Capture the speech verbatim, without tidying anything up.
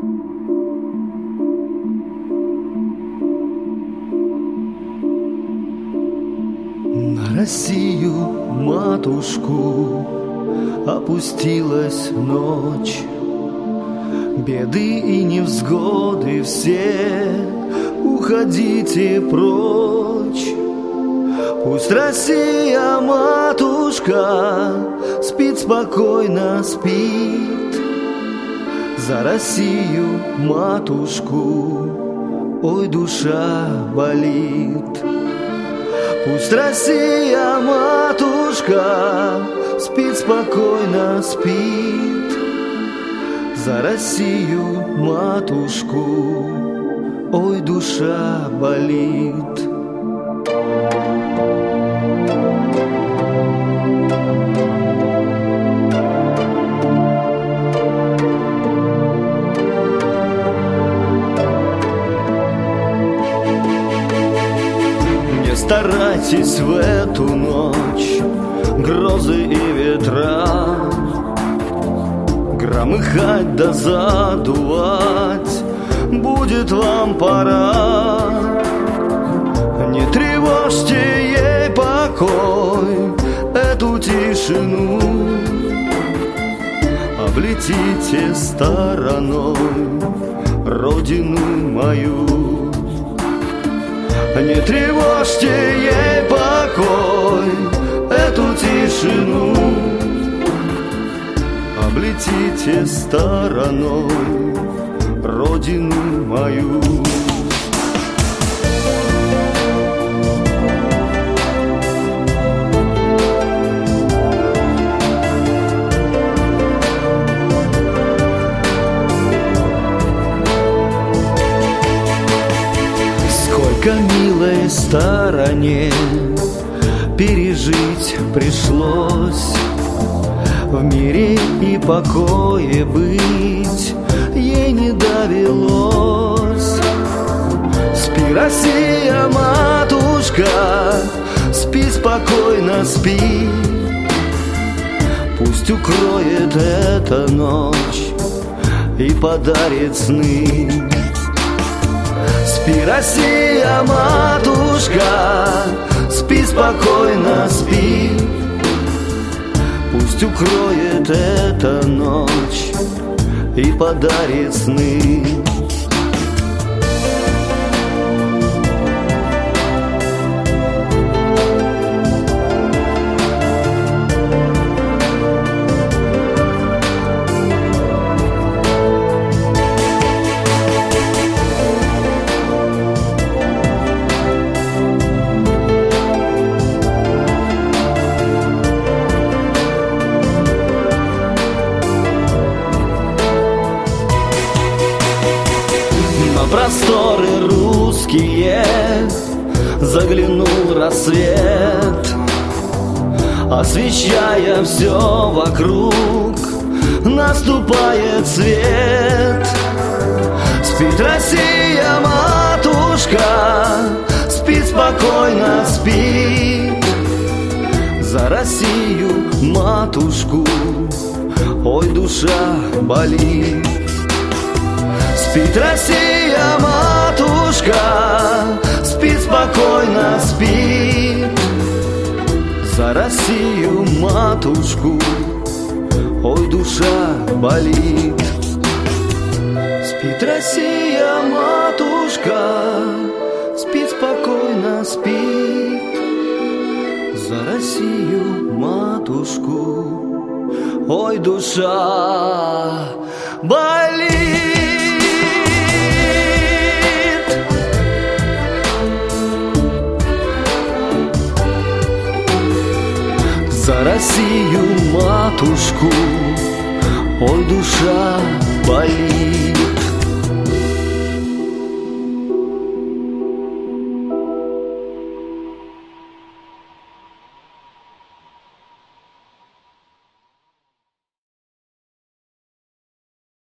На Россию, матушку, опустилась ночь. Беды и невзгоды все, уходите прочь. Пусть Россия, матушка, спит спокойно, спит. За Россию, матушку, ой, душа болит. Пусть Россия, матушка, спит спокойно, спит. За Россию, матушку, ой, душа болит. Не старайтесь в эту ночь грозы и ветра громыхать да задувать, будет вам пора. Не тревожьте ей покой, эту тишину, облетите стороной родину мою. Не тревожьте ей покой, эту тишину, облетите стороной родину мою. Сколько милой стороне пережить пришлось, в мире и покое быть ей не довелось. Спи, Россия, матушка, спи спокойно, спи. Пусть укроет эта ночь и подарит сны. Спи, Россия, матушка, спи спокойно, спи. Пусть укроет эта ночь и подарит сны. Просторы русские заглянул рассвет, освещая все вокруг, наступает свет. Спит Россия, матушка, спит спокойно, спит. За Россию, матушку, ой, душа болит. Спит Россия, матушка, спит спокойно, спит. За Россию, матушку, ой, душа болит. Спит Россия, матушка, спит спокойно, спит. За Россию, матушку, ой, душа болит. За Россию, матушку, ой, душа болит.